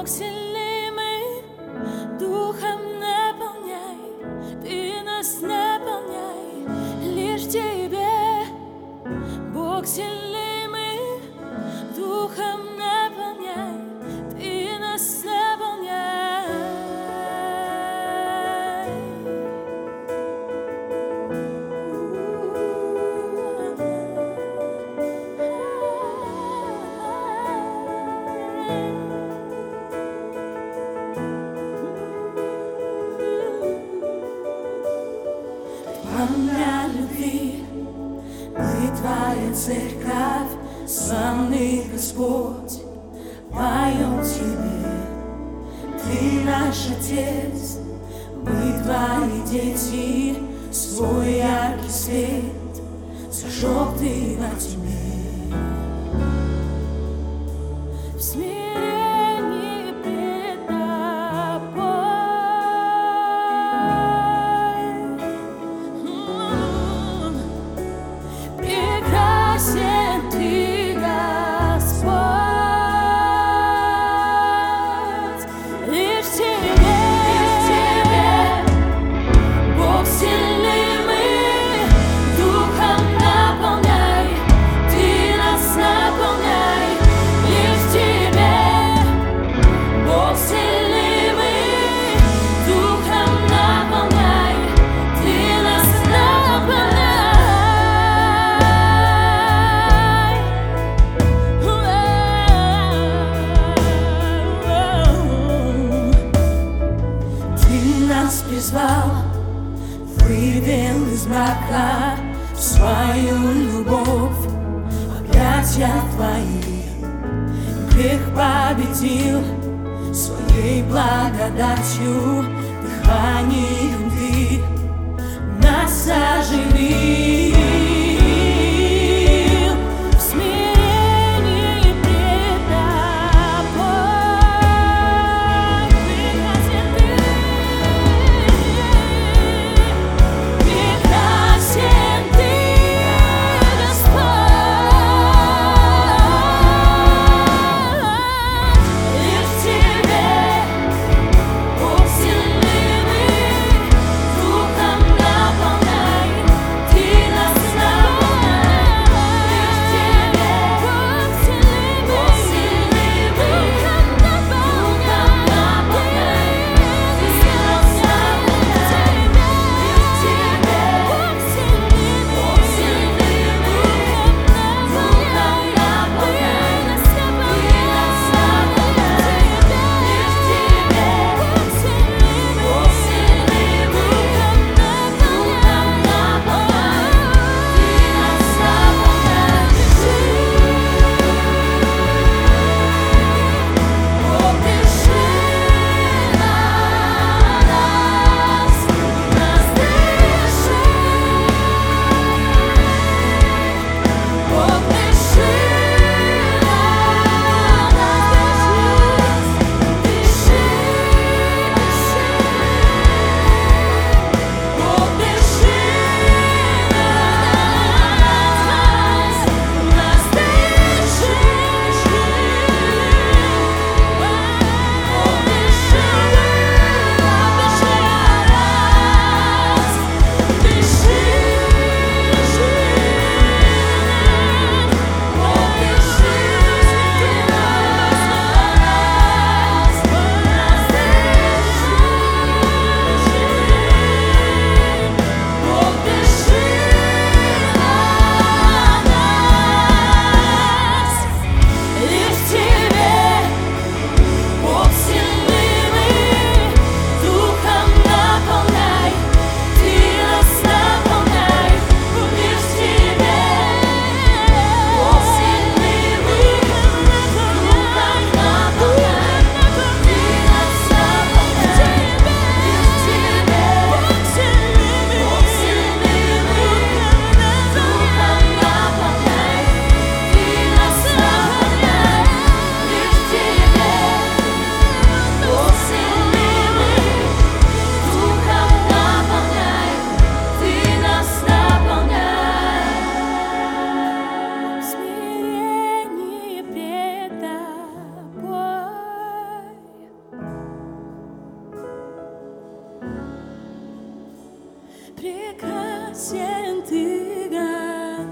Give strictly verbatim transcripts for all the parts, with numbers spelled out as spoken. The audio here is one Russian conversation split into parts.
Бог сильный, мы духом наполняй, Ты нас наполняй, лишь Тебе. Бог сильный, мы духом наполняй, Ты нас наполняй. Пламя любви, мы Твоя церковь, славный Господь, поем Тебе. Ты наш Отец, мы Твои дети, свой яркий свет зажег Ты во тьме. В смирении пред Тобой прекрасен Ты, Господь, лишь Тебе, Бог сильный, мы духом наполняй, Ты нас наполняй, лишь Тебе, Бог сильный, мы духом наполняй, Ты нас наполняй. Нас призвал, вывел из мрака в свою любовь, объятия Твои. Грех победил своей благодатью, дыханием Ты нас оживил. В смирении пред Тобой прекрасен Ты. Ты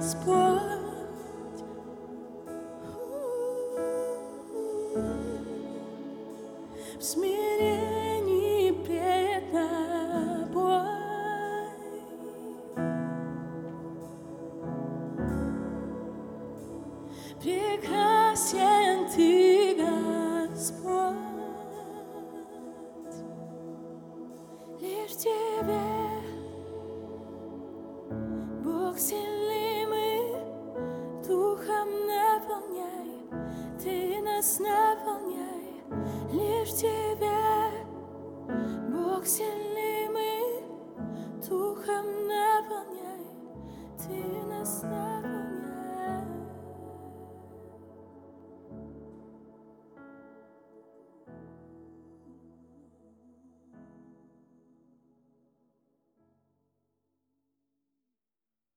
Господь. В смирении пред Тобой. Прекрасен Ты, Господь, лишь в Тебе, Бог сильный, мы Духом наполняй, Ты нас наполняй, лишь в Тебе, Бог сильный.